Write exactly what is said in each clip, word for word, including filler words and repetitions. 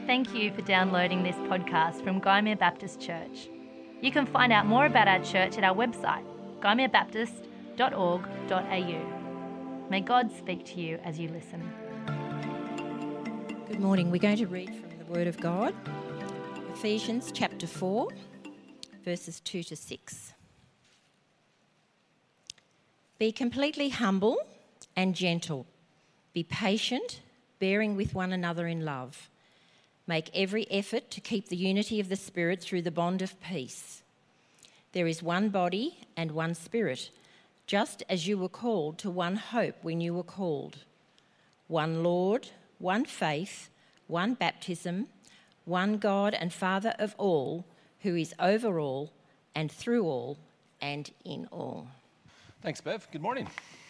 Thank you for downloading this podcast from Gymea Baptist Church. You can find out more about our church at our website, gymea baptist dot org dot a u. May God speak to you as you listen. Good morning. We're going to read from the Word of God, Ephesians chapter four, verses two to six. Be completely humble and gentle. Be patient, bearing with one another in love. Make every effort to keep the unity of the Spirit through the bond of peace. There is one body and one Spirit, just as you were called to one hope when you were called. One Lord, one faith, one baptism, one God and Father of all, who is over all and through all and in all. Thanks, Bev. Good morning.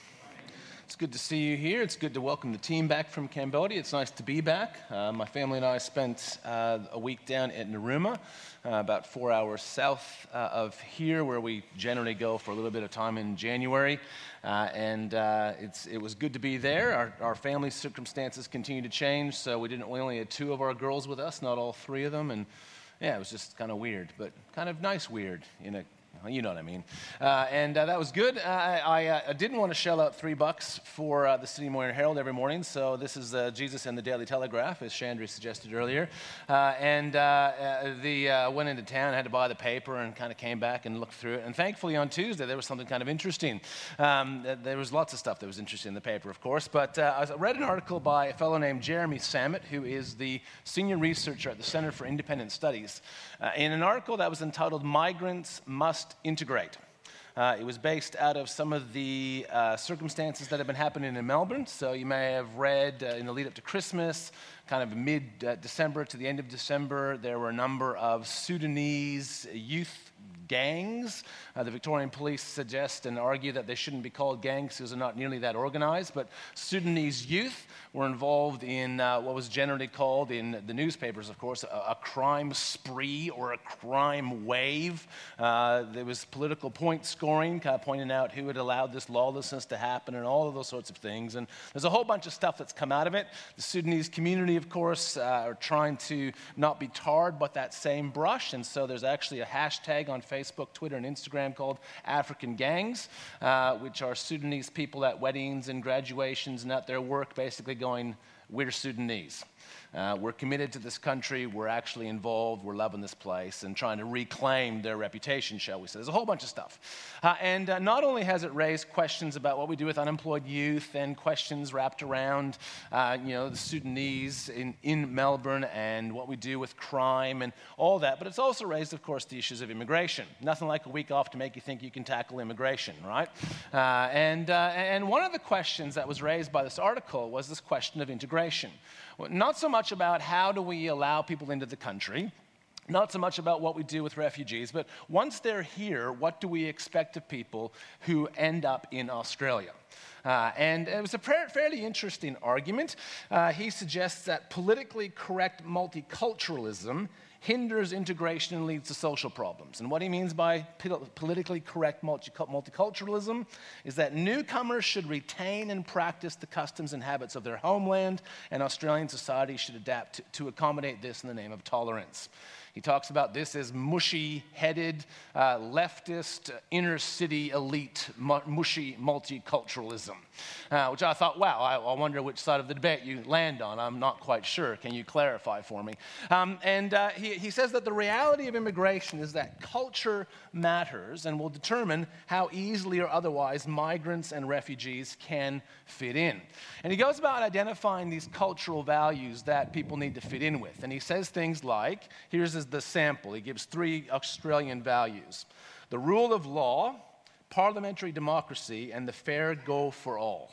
It's good to see you here. It's good to welcome the team back from Cambodia. It's nice to be back. Uh, my family and I spent uh, a week down at Narooma, uh, about four hours south uh, of here, where we generally go for a little bit of time in January. Uh, and uh, it's, it was good to be there. Our, our family circumstances continue to change, so we didn't. We only had two of our girls with us, not all three of them. And yeah, it was just kind of weird, but kind of nice weird in a You know what I mean. Uh, and uh, that was good. Uh, I, uh, I didn't want to shell out three bucks for uh, the Sydney Morning Herald every morning, so this is uh, Jesus and the Daily Telegraph, as Chandri suggested earlier. Uh, and uh, uh, the uh, went into town, had to buy the paper, and kind of came back and looked through it. And thankfully on Tuesday there was something kind of interesting. Um, there was lots of stuff that was interesting in the paper, of course. But uh, I read an article by a fellow named Jeremy Samet, who is the senior researcher at the Center for Independent Studies, uh, in an article that was entitled "Migrants Must Integrate." Uh, it was based out of some of the uh, circumstances that have been happening in Melbourne. So you may have read uh, in the lead up to Christmas, kind of mid-December to the end of December, there were a number of Sudanese youth gangs. Uh, the Victorian police suggest and argue that they shouldn't be called gangs because they're not nearly that organized, but Sudanese youth were involved in uh, what was generally called in the newspapers, of course, a, a crime spree or a crime wave. Uh, there was political point scoring, kind of pointing out who had allowed this lawlessness to happen and all of those sorts of things. And there's a whole bunch of stuff that's come out of it. The Sudanese community, of course, uh, are trying to not be tarred by that same brush, and so there's actually a hashtag on Facebook, Twitter, and Instagram called African Gangs, uh, which are Sudanese people at weddings and graduations and at their work basically going, "We're Sudanese. Uh, we're committed to this country. We're actually involved. We're loving this place," and trying to reclaim their reputation, shall we say. There's a whole bunch of stuff. Uh, and uh, not only has it raised questions about what we do with unemployed youth and questions wrapped around, uh, you know, the Sudanese in, in Melbourne and what we do with crime and all that, but it's also raised, of course, the issues of immigration. Nothing like a week off to make you think you can tackle immigration, right? Uh, and, uh, and one of the questions that was raised by this article was this question of integration. Not so much about how do we allow people into the country, not so much about what we do with refugees, but once they're here, what do we expect of people who end up in Australia? Uh, and it was a fairly interesting argument. Uh, he suggests that politically correct multiculturalism hinders integration and leads to social problems. And what he means by politically correct multiculturalism is that newcomers should retain and practice the customs and habits of their homeland, and Australian society should adapt to, to accommodate this in the name of tolerance. He talks about this as mushy-headed, uh, leftist, inner-city elite, mu- mushy multiculturalism, uh, which I thought, wow, I, I wonder which side of the debate you land on. I'm not quite sure. Can you clarify for me? Um, and uh, he, he says that the reality of immigration is that culture matters and will determine how easily or otherwise migrants and refugees can fit in. And he goes about identifying these cultural values that people need to fit in with. And he says things like, here's his the sample. He gives three Australian values: the rule of law, parliamentary democracy, and the fair go for all.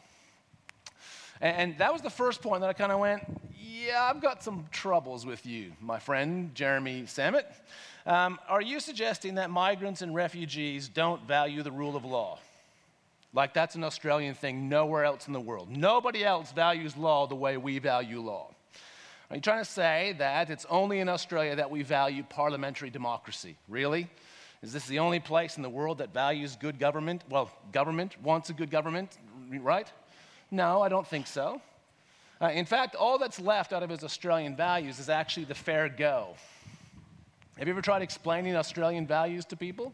And, and that was the first point that I kind of went, yeah, I've got some troubles with you, my friend, Jeremy Samet. Um, are you suggesting that migrants and refugees don't value the rule of law? Like that's an Australian thing nowhere else in the world. Nobody else values law the way we value law. Are you trying to say that it's only in Australia that we value parliamentary democracy? Really? Is this the only place in the world that values good government? Well, government wants a good government, right? No, I don't think so. Uh, in fact, all that's left out of his Australian values is actually the fair go. Have you ever tried explaining Australian values to people?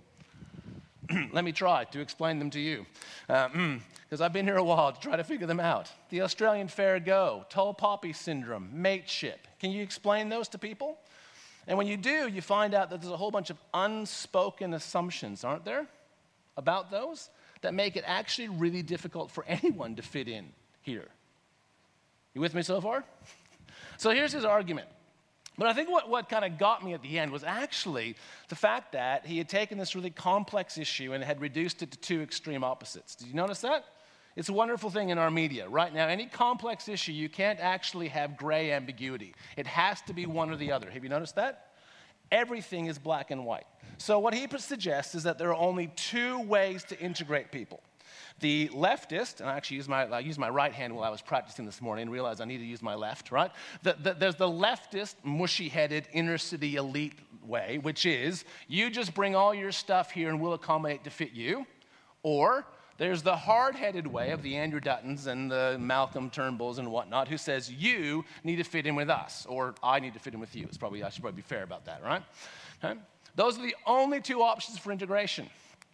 Let me try to explain them to you, because uh, I've been here a while to try to figure them out. The Australian fair go, tall poppy syndrome, mateship. Can you explain those to people? And when you do, you find out that there's a whole bunch of unspoken assumptions, aren't there, about those that make it actually really difficult for anyone to fit in here. You with me so far? So here's his argument. But I think what, what kind of got me at the end was actually the fact that he had taken this really complex issue and had reduced it to two extreme opposites. Did you notice that? It's a wonderful thing in our media. Right now, any complex issue, you can't actually have gray ambiguity. It has to be one or the other. Have you noticed that? Everything is black and white. So what he suggests is that there are only two ways to integrate people. The leftist, and I actually used my, I used my right hand while I was practicing this morning and realized I need to use my left, right? The, the, there's the leftist, mushy-headed, inner-city elite way, which is you just bring all your stuff here and we'll accommodate to fit you. Or there's the hard-headed way of the Andrew Duttons and the Malcolm Turnbulls and whatnot who says you need to fit in with us, or I need to fit in with you. It's probably, I should probably be fair about that, right? Okay? Those are the only two options for integration.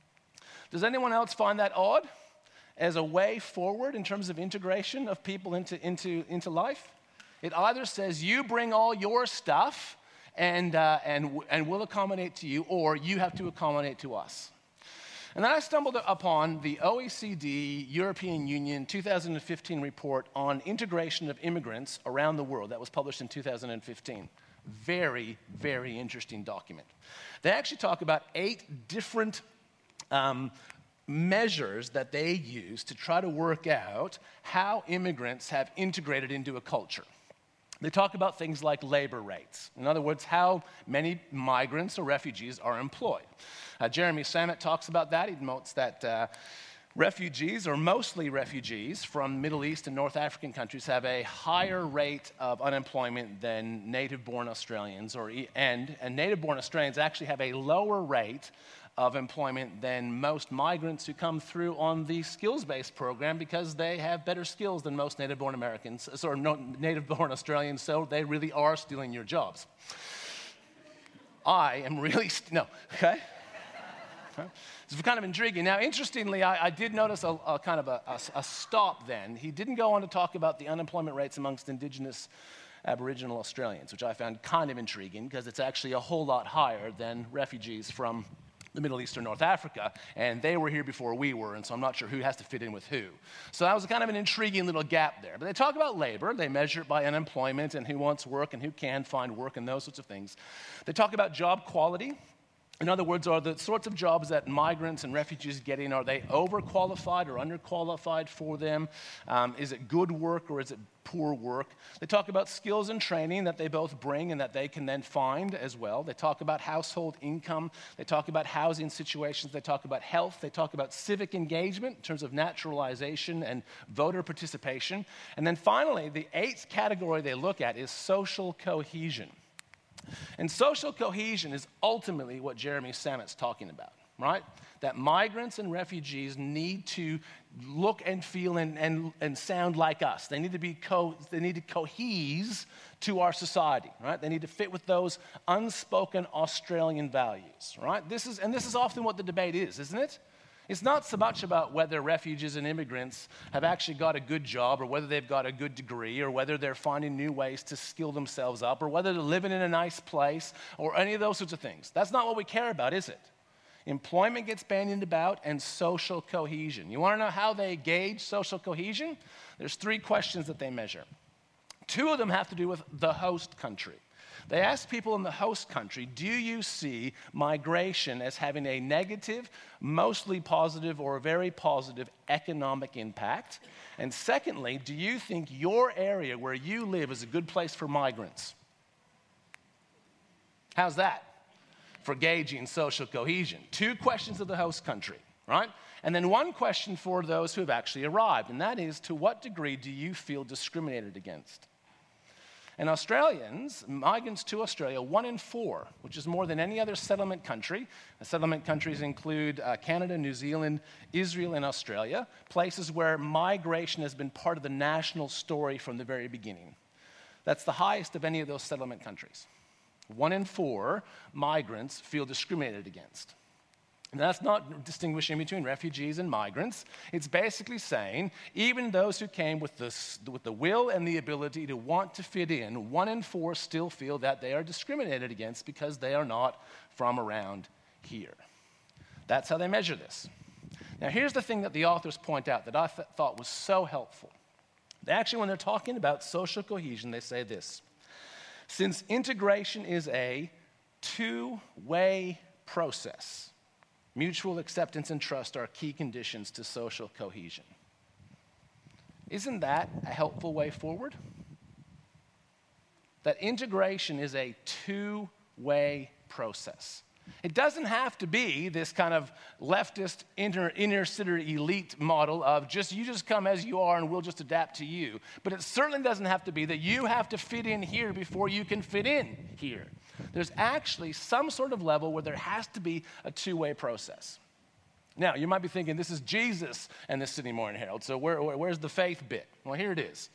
Does anyone else find that odd as a way forward in terms of integration of people into, into, into life? It either says you bring all your stuff and, uh, and, and we'll accommodate to you, or you have to accommodate to us. And then I stumbled upon the O E C D European Union two thousand fifteen report on integration of immigrants around the world that was published in two thousand fifteen. Very, very interesting document. They actually talk about eight different um, measures that they use to try to work out how immigrants have integrated into a culture. They talk about things like labor rates. In other words, how many migrants or refugees are employed. Uh, Jeremy Samet talks about that. He notes that uh, refugees, or mostly refugees from Middle East and North African countries, have a higher rate of unemployment than native-born Australians, or, and, and native-born Australians actually have a lower rate of employment than most migrants who come through on the skills-based program because they have better skills than most native-born Americans, or no, native-born Australians, so they really are stealing your jobs. I am really, st- no, okay? It's kind of intriguing. Now, interestingly, I, I did notice a, a kind of a, a, a stop then. He didn't go on to talk about the unemployment rates amongst Indigenous Aboriginal Australians, which I found kind of intriguing because it's actually a whole lot higher than refugees from the Middle East or North Africa, and they were here before we were, and so I'm not sure who has to fit in with who. So that was kind of an intriguing little gap there. But they talk about labor. They measure it by unemployment and who wants work and who can find work and those sorts of things. They talk about job quality. In other words, are the sorts of jobs that migrants and refugees get in, are they overqualified or underqualified for them? Um, is it good work or is it poor work? They talk about skills and training that they both bring and that they can then find as well. They talk about household income. They talk about housing situations. They talk about health. They talk about civic engagement in terms of naturalization and voter participation. And then finally, the eighth category they look at is social cohesion. And social cohesion is ultimately what Jeremy Samet's talking about, right? That migrants and refugees need to look and feel and, and, and sound like us. They need to be co- they need to cohese to our society, right? They need to fit with those unspoken Australian values, right? This is, and this is often what the debate is, isn't it? It's not so much about whether refugees and immigrants have actually got a good job or whether they've got a good degree or whether they're finding new ways to skill themselves up or whether they're living in a nice place or any of those sorts of things. That's not what we care about, is it? Employment gets bandied about and social cohesion. You want to know how they gauge social cohesion? There's three questions that they measure. Two of them have to do with the host country. They asked people in the host country, do you see migration as having a negative, mostly positive, or a very positive economic impact? And secondly, do you think your area where you live is a good place for migrants? How's that for gauging social cohesion? Two questions of the host country, right? And then one question for those who have actually arrived, and that is, to what degree do you feel discriminated against? And Australians, migrants to Australia, one in four, which is more than any other settlement country. The settlement countries include uh, Canada, New Zealand, Israel, and Australia, places where migration has been part of the national story from the very beginning. That's the highest of any of those settlement countries. One in four migrants feel discriminated against. And that's not distinguishing between refugees and migrants. It's basically saying even those who came with the, with the will and the ability to want to fit in, one in four still feel that they are discriminated against because they are not from around here. That's how they measure this. Now, here's the thing that the authors point out that I th- thought was so helpful. They actually, when they're talking about social cohesion, they say this: since integration is a two-way process, mutual acceptance and trust are key conditions to social cohesion. Isn't that a helpful way forward? That integration is a two-way process. It doesn't have to be this kind of leftist inner, inner city elite model of just you just come as you are and we'll just adapt to you. But it certainly doesn't have to be that you have to fit in here before you can fit in here. There's actually some sort of level where there has to be a two-way process. Now, you might be thinking, this is Jesus and the Sydney Morning Herald, so where, where, where's the faith bit? Well, here it is.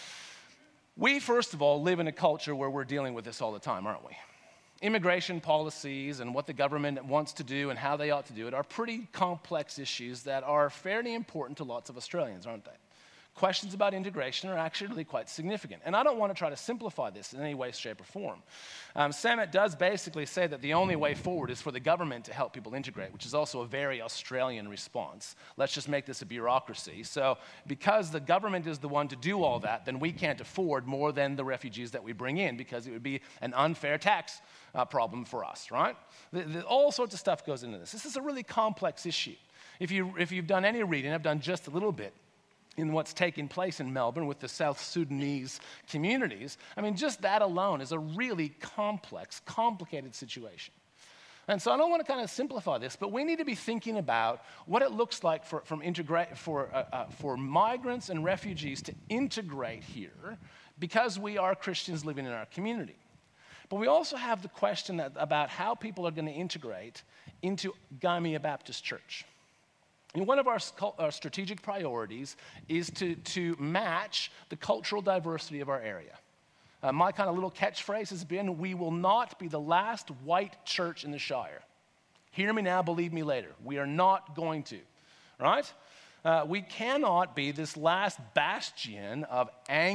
We, first of all, live in a culture where we're dealing with this all the time, aren't we? Immigration policies and what the government wants to do and how they ought to do it are pretty complex issues that are fairly important to lots of Australians, aren't they? Questions about integration are actually really quite significant. And I don't want to try to simplify this in any way, shape, or form. Um, Samet does basically say that the only way forward is for the government to help people integrate, which is also a very Australian response. Let's just make this a bureaucracy. So because the government is the one to do all that, then we can't afford more than the refugees that we bring in because it would be an unfair tax uh, problem for us, right? The, the, all sorts of stuff goes into this. This is a really complex issue. If, you, if you've done any reading, I've done just a little bit, in what's taking place in Melbourne with the South Sudanese communities, I mean, just that alone is a really complex, complicated situation. And so I don't want to kind of simplify this, but we need to be thinking about what it looks like for, from integra- for, uh, uh, for migrants and refugees to integrate here because we are Christians living in our community. But we also have the question that, about how people are going to integrate into Gaimea Baptist Church. And one of our, our strategic priorities is to, to match the cultural diversity of our area. Uh, my kind of little catchphrase has been, we will not be the last white church in the Shire. Hear me now, believe me later. We are not going to, right? Uh, we cannot be this last bastion of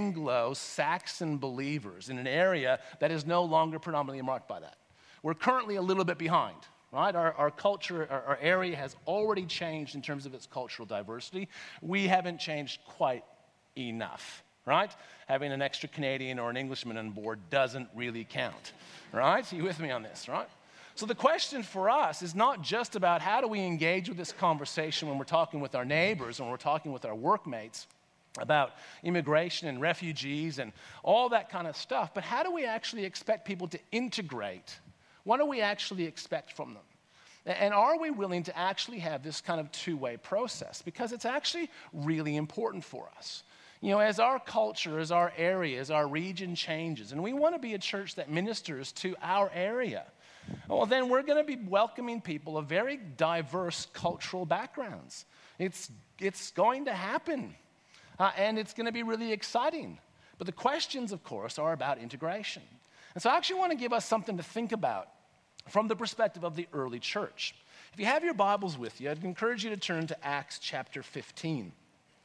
Anglo-Saxon believers in an area that is no longer predominantly marked by that. We're currently a little bit behind. Right? Our, our culture, our, our area has already changed in terms of its cultural diversity. We haven't changed quite enough, right? Having an extra Canadian or an Englishman on board doesn't really count, right? Are you with me on this, right? So the question for us is not just about how do we engage with this conversation when we're talking with our neighbors, when we're talking with our workmates about immigration and refugees and all that kind of stuff, but how do we actually expect people to integrate? What do we actually expect from them? And are we willing to actually have this kind of two-way process? Because it's actually really important for us. You know, as our culture, as our area, as our region changes, and we want to be a church that ministers to our area, well, then we're going to be welcoming people of very diverse cultural backgrounds. It's, it's going to happen, uh, and it's going to be really exciting. But the questions, of course, are about integration. And so I actually want to give us something to think about from the perspective of the early church. If you have your Bibles with you, I'd encourage you to turn to Acts chapter fifteen.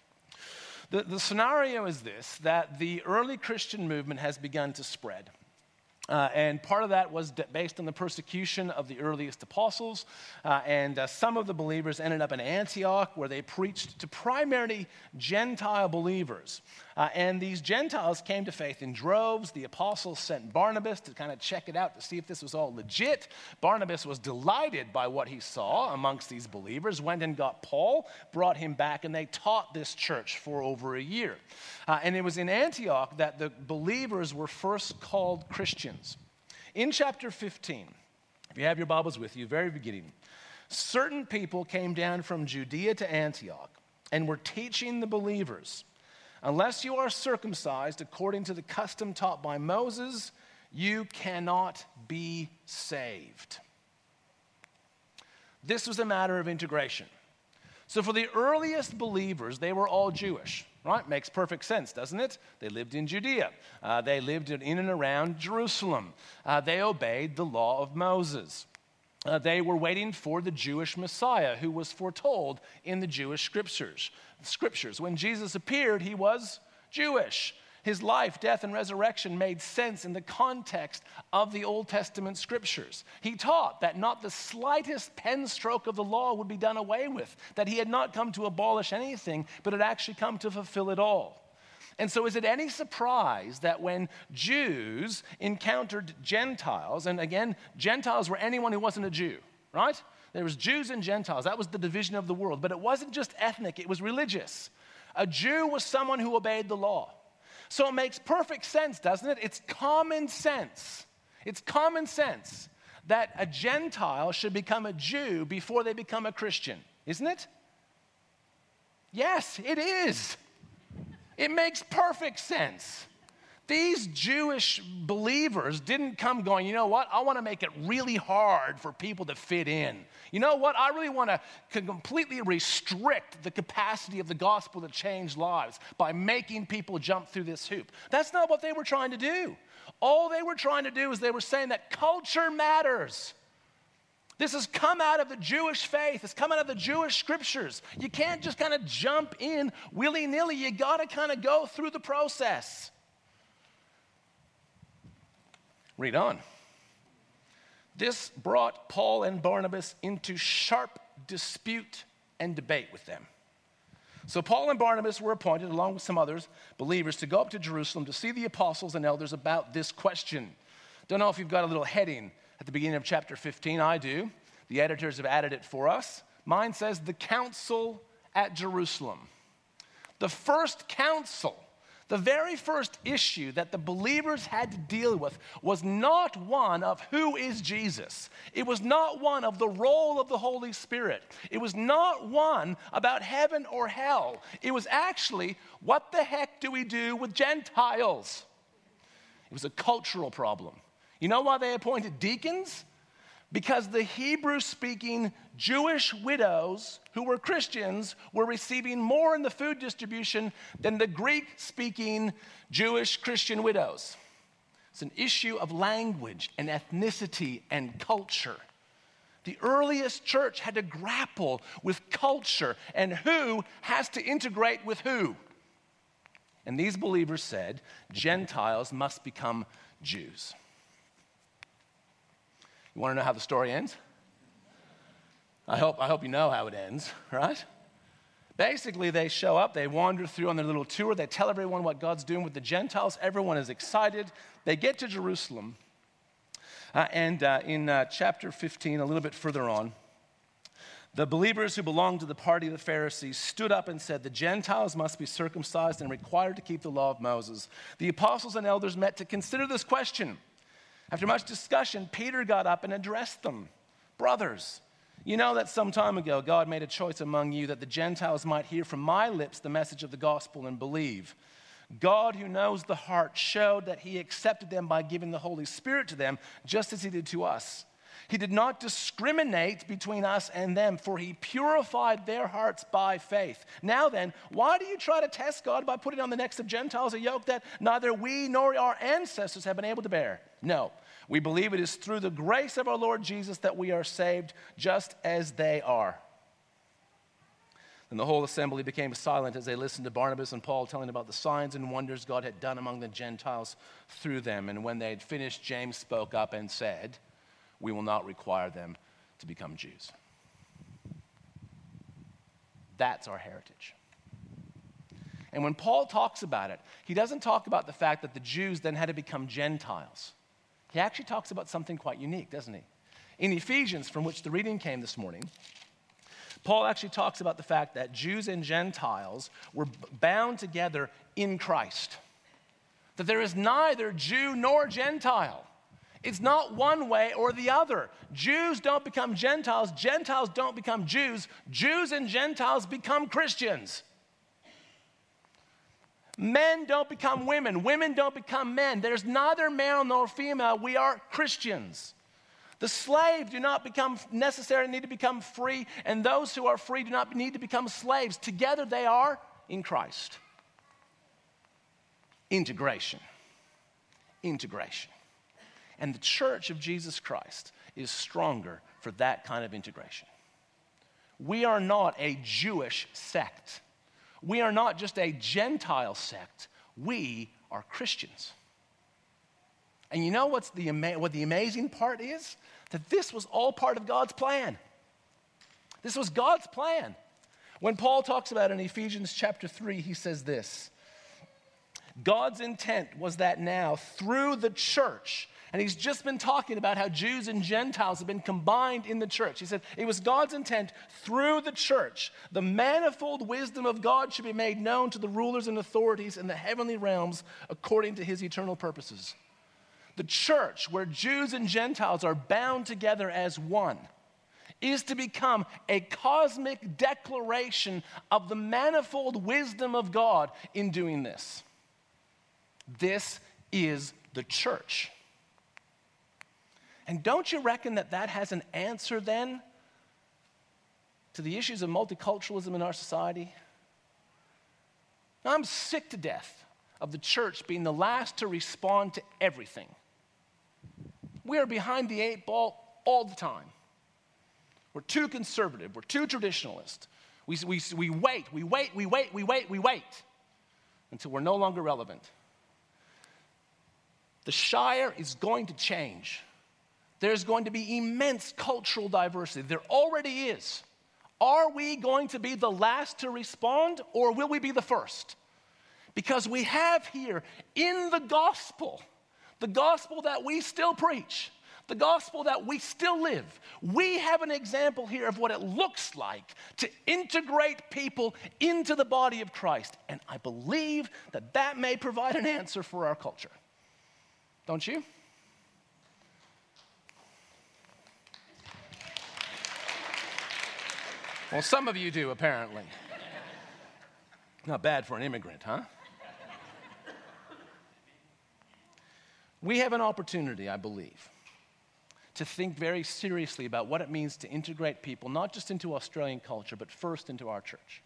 The, the scenario is this, that the early Christian movement has begun to spread. Uh, and part of that was based on the persecution of the earliest apostles. Uh, and uh, some of the believers ended up in Antioch, where they preached to primarily Gentile believers. Uh, and these Gentiles came to faith in droves. The apostles sent Barnabas to kind of check it out to see if this was all legit. Barnabas was delighted by what he saw amongst these believers, went and got Paul, brought him back, and they taught this church for over a year. Uh, and it was in Antioch that the believers were first called Christians. In chapter fifteen, if you have your Bibles with you, very beginning, certain people came down from Judea to Antioch and were teaching the believers Unless you are circumcised according to the custom taught by Moses, you cannot be saved. This was a matter of integration. So for the earliest believers, they were all Jewish, right? Makes perfect sense, doesn't it? They lived in Judea. Uh, they lived in and around Jerusalem. Uh, they obeyed the law of Moses. Uh, they were waiting for the Jewish Messiah who was foretold in the Jewish scriptures. Scriptures. When Jesus appeared, he was Jewish. His life, death, and resurrection made sense in the context of the Old Testament scriptures. He taught that not the slightest pen stroke of the law would be done away with, that he had not come to abolish anything, but had actually come to fulfill it all. And so is it any surprise that when Jews encountered Gentiles, and again, Gentiles were anyone who wasn't a Jew, right? There was Jews and Gentiles. That was the division of the world. But it wasn't just ethnic, it was religious. A Jew was someone who obeyed the law. So it makes perfect sense, doesn't it? It's common sense. It's common sense that a Gentile should become a Jew before they become a Christian, isn't it? Yes, it is. It makes perfect sense. These Jewish believers didn't come going, you know what, I want to make it really hard for people to fit in. You know what, I really want to completely restrict the capacity of the gospel to change lives by making people jump through this hoop. That's not what they were trying to do. All they were trying to do is they were saying that culture matters. This has come out of the Jewish faith. It's come out of the Jewish scriptures. You can't just kind of jump in willy-nilly. You got to kind of go through the process. Read on. This brought Paul and Barnabas into sharp dispute and debate with them. So Paul and Barnabas were appointed, along with some others, believers, to go up to Jerusalem to see the apostles and elders about this question. Don't know if you've got a little heading at the beginning of chapter fifteen. I do. The editors have added it for us. Mine says, the council at Jerusalem. The first council. The very first issue that the believers had to deal with was not one of who is Jesus. It was not one of the role of the Holy Spirit. It was not one about heaven or hell. It was actually, what the heck do we do with Gentiles? It was a cultural problem. You know why they appointed deacons? Because the Hebrew-speaking Jewish widows who were Christians were receiving more in the food distribution than the Greek-speaking Jewish Christian widows. It's an issue of language and ethnicity and culture. The earliest church had to grapple with culture and who has to integrate with who. And these believers said, Gentiles must become Jews. You want to know how the story ends? I hope, I hope you know how it ends, right? Basically, they show up, they wander through on their little tour, they tell everyone what God's doing with the Gentiles. Everyone is excited. They get to Jerusalem. Uh, and uh, in uh, chapter fifteen, a little bit further on, the believers who belonged to the party of the Pharisees stood up and said, the Gentiles must be circumcised and required to keep the law of Moses. The apostles and elders met to consider this question. After much discussion, Peter got up and addressed them. Brothers, you know that some time ago God made a choice among you that the Gentiles might hear from my lips the message of the gospel and believe. God, who knows the heart, showed that he accepted them by giving the Holy Spirit to them, just as he did to us. He did not discriminate between us and them, for he purified their hearts by faith. Now then, why do you try to test God by putting on the necks of Gentiles a yoke that neither we nor our ancestors have been able to bear? No, we believe it is through the grace of our Lord Jesus that we are saved, just as they are. And the whole assembly became silent as they listened to Barnabas and Paul telling about the signs and wonders God had done among the Gentiles through them. And when they had finished, James spoke up and said, we will not require them to become Jews. That's our heritage. And when Paul talks about it, he doesn't talk about the fact that the Jews then had to become Gentiles. He actually talks about something quite unique, doesn't he? In Ephesians, from which the reading came this morning, Paul actually talks about the fact that Jews and Gentiles were bound together in Christ. That there is neither Jew nor Gentile. It's not one way or the other. Jews don't become Gentiles. Gentiles don't become Jews. Jews and Gentiles become Christians. Men don't become women. Women don't become men. There's neither male nor female. We are Christians. The slave do not become necessarily need to become free, and those who are free do not need to become slaves. Together they are in Christ. Integration. Integration. And the church of Jesus Christ is stronger for that kind of integration. We are not a Jewish sect. We are not just a Gentile sect. We are Christians. And you know what's the ama- what the amazing part is? That this was all part of God's plan. This was God's plan. When Paul talks about it in Ephesians chapter three, he says this. God's intent was that now through the church, and he's just been talking about how Jews and Gentiles have been combined in the church. He said it was God's intent through the church, the manifold wisdom of God should be made known to the rulers and authorities in the heavenly realms according to his eternal purposes. The church, where Jews and Gentiles are bound together as one, is to become a cosmic declaration of the manifold wisdom of God in doing this. This is the church. And don't you reckon that that has an answer then to the issues of multiculturalism in our society? I'm sick to death of the church being the last to respond to everything. We are behind the eight ball all the time. We're too conservative. We're too traditionalist. We, we, we wait, we wait, we wait, we wait, we wait until we're no longer relevant. The Shire is going to change. There's going to be immense cultural diversity. There already is. Are we going to be the last to respond, or will we be the first? Because we have here in the gospel, the gospel that we still preach, the gospel that we still live, we have an example here of what it looks like to integrate people into the body of Christ. And I believe that that may provide an answer for our culture. Don't you? Well, some of you do, apparently. Not bad for an immigrant, huh? We have an opportunity, I believe, to think very seriously about what it means to integrate people, not just into Australian culture, but first into our church.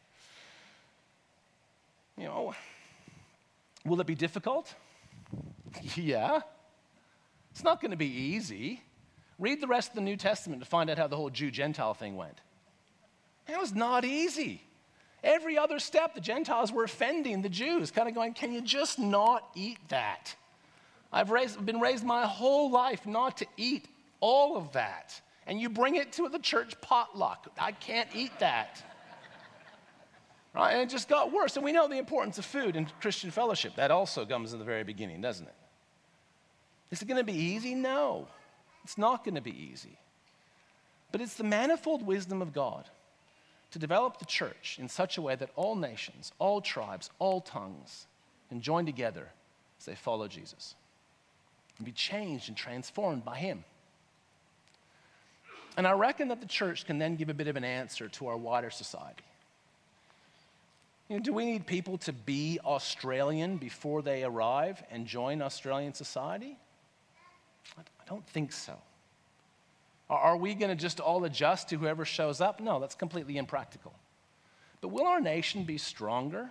You know, will it be difficult? Yeah. It's not going to be easy. Read the rest of the New Testament to find out how the whole Jew-Gentile thing went. It was not easy. Every other step, the Gentiles were offending the Jews, kind of going, can you just not eat that? I've raised, been raised my whole life not to eat all of that. And you bring it to the church potluck. I can't eat that. Right? And it just got worse. And we know the importance of food in Christian fellowship. That also comes in the very beginning, doesn't it? Is it going to be easy? No. It's not going to be easy. But it's the manifold wisdom of God to develop the church in such a way that all nations, all tribes, all tongues can join together as they follow Jesus and be changed and transformed by him. And I reckon that the church can then give a bit of an answer to our wider society. You know, do we need people to be Australian before they arrive and join Australian society? I don't think so. Are we going to just all adjust to whoever shows up? No, that's completely impractical. But will our nation be stronger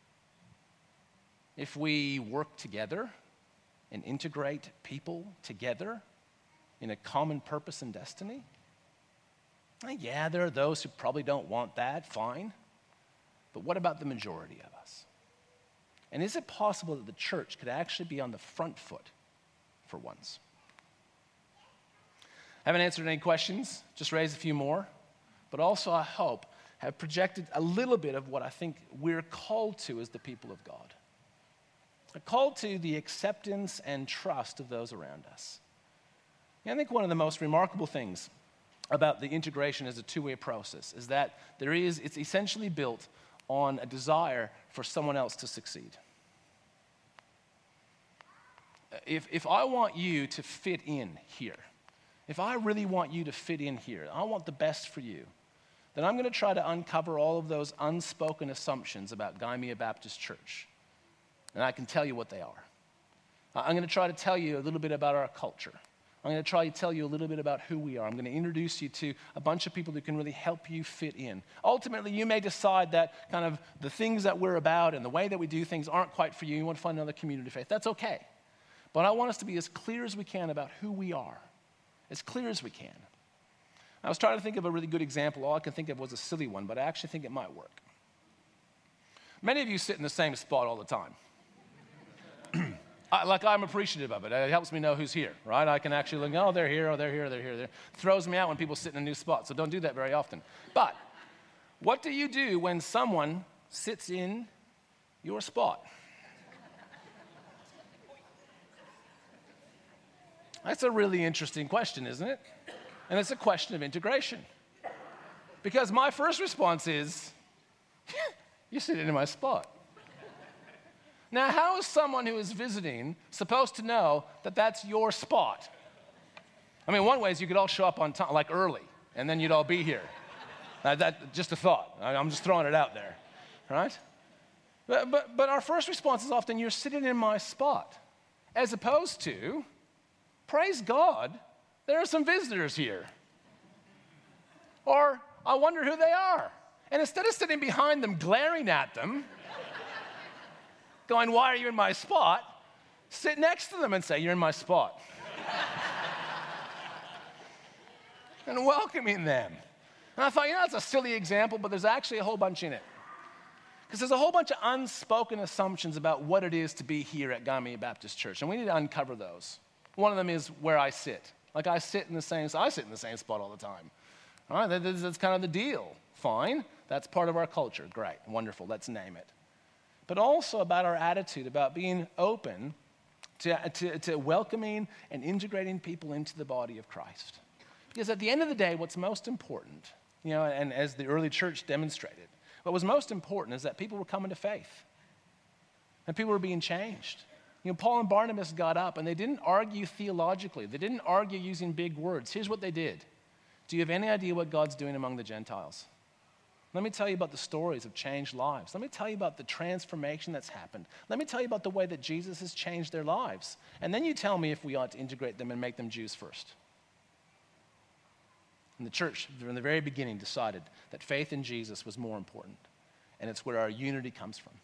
if we work together and integrate people together in a common purpose and destiny? Yeah, there are those who probably don't want that, fine. But what about the majority of us? And is it possible that the church could actually be on the front foot for once? I haven't answered any questions, just raised a few more. But also, I hope, have projected a little bit of what I think we're called to as the people of God. We're called to the acceptance and trust of those around us. And I think one of the most remarkable things about the integration as a two-way process is that there is, it's essentially built on a desire for someone else to succeed. If, if I want you to fit in here, if I really want you to fit in here, I want the best for you, then I'm going to try to uncover all of those unspoken assumptions about Gymea Baptist Church. and I can tell you what they are. I'm going to try to tell you a little bit about our culture. I'm going to try to tell you a little bit about who we are. I'm going to introduce you to a bunch of people who can really help you fit in. Ultimately, you may decide that kind of the things that we're about and the way that we do things aren't quite for you. You want to find another community of faith. That's okay. But I want us to be as clear as we can about who we are, as clear as we can. I was trying to think of a really good example. All I could think of was a silly one, but I actually think it might work. Many of you sit in the same spot all the time. I, like I'm appreciative of it. It helps me know who's here, right? I can actually look, oh, they're here, oh, they're here, they're here. They're. It throws me out when people sit in a new spot, so don't do that very often. But what do you do when someone sits in your spot? That's a really interesting question, isn't it? And it's a question of integration. Because my first response is, you're sitting in my spot. Now, how is someone who is visiting supposed to know that that's your spot? I mean, one way is you could all show up on time, like early, and then you'd all be here. Uh, that, just a thought. I, I'm just throwing it out there, right? But, but, but our first response is often, you're sitting in my spot, as opposed to, praise God, there are some visitors here. Or, I wonder who they are. And instead of sitting behind them, glaring at them, going, why are you in my spot? Sit next to them and say, you're in my spot. And welcoming them. And I thought, you know, that's a silly example, but there's actually a whole bunch in it. Because there's a whole bunch of unspoken assumptions about what it is to be here at Gaimea Baptist Church, and we need to uncover those. One of them is where I sit. Like I sit in the same, I sit in the same spot all the time. All right, that, that's kind of the deal. Fine, that's part of our culture. Great, wonderful, let's name it. But also about our attitude, about being open to, to, to welcoming and integrating people into the body of Christ. Because at the end of the day, what's most important, you know, and as the early church demonstrated, what was most important is that people were coming to faith. And people were being changed. You know, Paul and Barnabas got up and they didn't argue theologically. They didn't argue using big words. Here's what they did. Do you have any idea what God's doing among the Gentiles? Let me tell you about the stories of changed lives. Let me tell you about the transformation that's happened. Let me tell you about the way that Jesus has changed their lives. And then you tell me if we ought to integrate them and make them Jews first. And the church, from the very beginning, decided that faith in Jesus was more important. And it's where our unity comes from.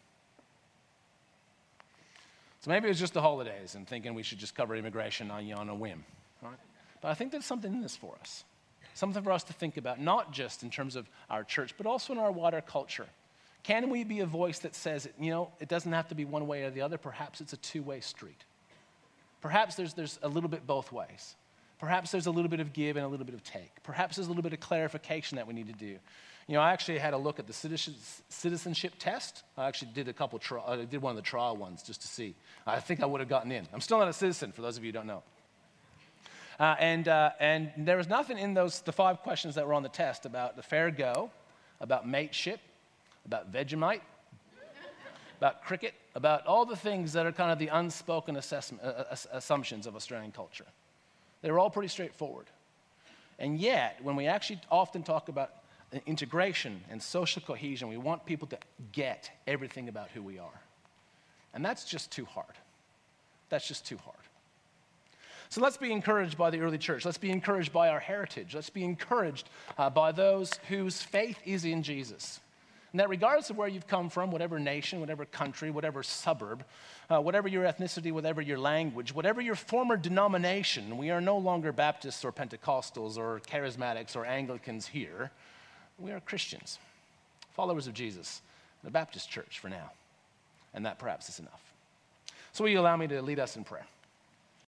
So maybe it was just the holidays and thinking we should just cover immigration on, on a whim. Right? But I think there's something in this for us. Something for us to think about, not just in terms of our church, but also in our wider culture. Can we be a voice that says, you know, it doesn't have to be one way or the other. Perhaps it's a two-way street. Perhaps there's, there's a little bit both ways. Perhaps there's a little bit of give and a little bit of take. Perhaps there's a little bit of clarification that we need to do. You know, I actually had a look at the citizenship test. I actually did a couple, tri- I did one of the trial ones just to see. I think I would have gotten in. I'm still not a citizen, for those of you who don't know. Uh, and, uh, and there was nothing in those, the five questions that were on the test about the fair go, about mateship, about Vegemite, about cricket, about all the things that are kind of the unspoken assessment, uh, assumptions of Australian culture. They were all pretty straightforward. And yet, when we actually often talk about integration and social cohesion, we want people to get everything about who we are. And that's just too hard. That's just too hard. So let's be encouraged by the early church. Let's be encouraged by our heritage. Let's be encouraged uh, by those whose faith is in Jesus. And that regardless of where you've come from, whatever nation, whatever country, whatever suburb, uh, whatever your ethnicity, whatever your language, whatever your former denomination, we are no longer Baptists or Pentecostals or Charismatics or Anglicans here. We are Christians, followers of Jesus, the Baptist church for now. And that perhaps is enough. So will you allow me to lead us in prayer?